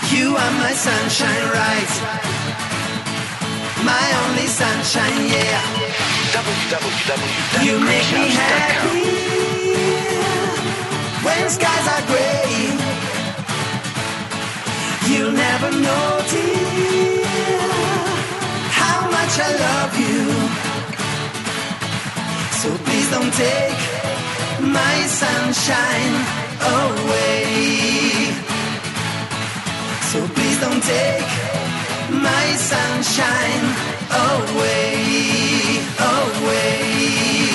You are my sunshine, right? My only sunshine, yeah. You make me happy when skies are gray. You'll never know, dear, how much I love you. So please don't take my sunshine away. So please don't take my sunshine away, away.